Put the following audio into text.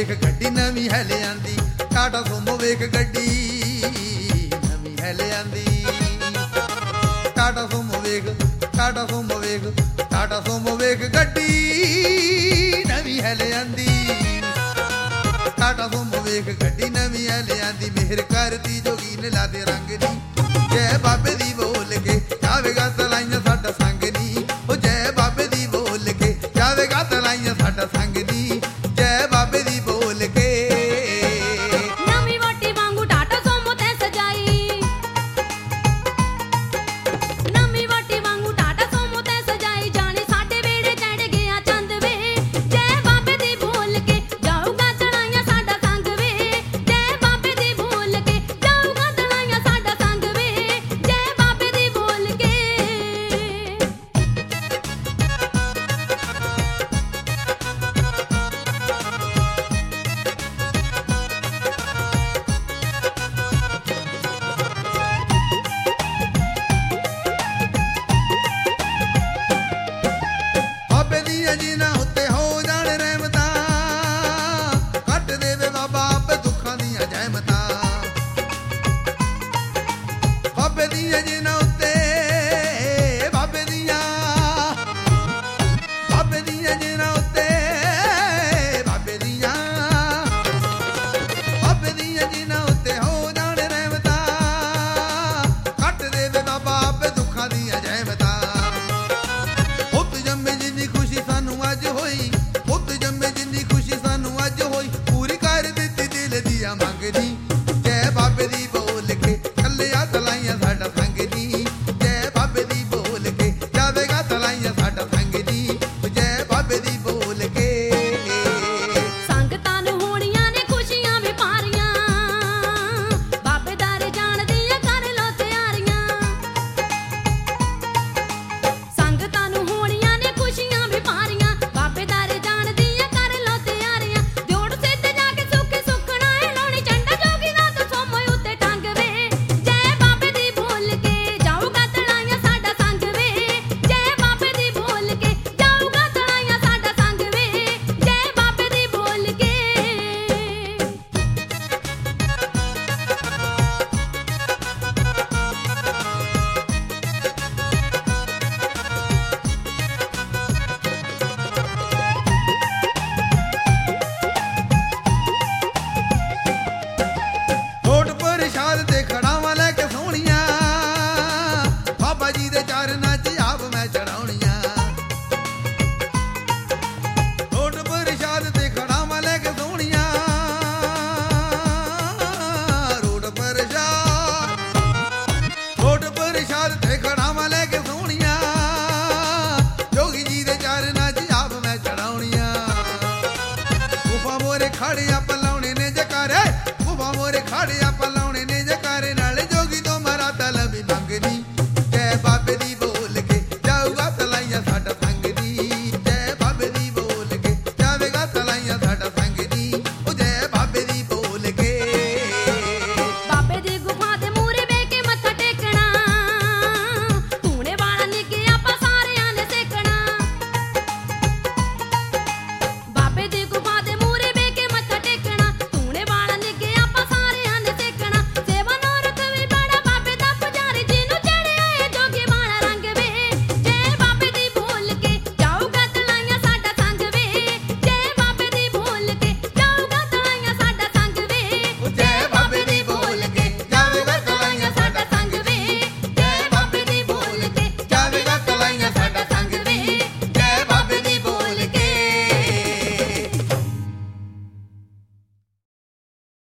वेख गड्डी नवी है ले आंदी, टाटा सुमो वेख गड्डी नवी है ले आंदी। टाटा सुमो वेख, टाटा सुमो वेख, टाटा सुमो वेख गड्डी नवी है ले आंदी। टाटा सुमो वेख गड्डी नवी है ले आंदी। मेहर करती जोगी ने ला दे रंग दी, जय बाबे दी बोल के जावेगा तलाइयां साडा संग नी। ओ जय बाबे दी बोल के जावेगा तलाइयां साडा संग नी, जय बाबे दी बोल के। नवी वोटी वांगू टाटा सोमो ते सजाई, नवी वोटी वांगू टाटा सोमो ते सजाई। जाने साडे वेड़े चढ़ गया चंद वे, जय बाबे दी बोल के जाऊगा तलाइयां साडा संग वे। जय बाबे दी बोल के जाऊगा तलाइयां साडा संग वे, जय बाबे दी बोल के। बाबे दियां जिन्हां उत्ते हो जाण रहमतां, कट देवे बाबा आपे दुखां दियां जहमतां। बाबे दियां जिन्हां उत्ते, बाबे दियां जिन्हां उत्ते, बाबे दियां जिन्हां उत्ते हो जाण रहमतां, कट देवे बाबा आपे दुखां दियां जहमतां। पुत जम्मे जिन्नी खुशी सानू अज होई, पुत जम्मे जिन्नी खुशी सानू अज होई, पूरी कर दित्ती दिल दिया मंगनी। जय बाबे दी बोल के कल्लिया तलाइयां साडा संग नी, जय बाबे दी बोल के जावेगा तलाइयां साडा संग नी, जय बाबे दी बोल के। संगतां नूं होणीਆਂ ने खुशियां भी पारियां, बाबे दारे जाण दियां कर लो तियारियां। संगतां नूं होणीਆਂ ने खुशियां भी पारियां, बाबे दारे जाण दियां कर लो तियारियां। जोड़ सिद्ध जाके सुखी सुखना है लाउणी झंडा जोगी दा तू सोमो उत्ते टंग वे। जय बाबे दी बोल के जाऊगा तलाइयां साडा संग वे, जय बाबे दी बोल के जाऊगा तलाइयां साडा संग वे, जय बाबे दी बोल के। होठ प्रसाद ते खड़ावां लैके सोहणियां, बाबा जी दे चरनां च आप मैं चढ़ाउणियां। होठ प्रसाद ते खड़ावां लैके सोहणियां, होठ प्रसाद ते खड़ावां लैके सोहणियां, जोगी जी दे चरनां च आप मैं चढ़ाउणियां। गुफा मोरे खड़िया पलाउणे ने जकारे, गुफा मोरे खड़िया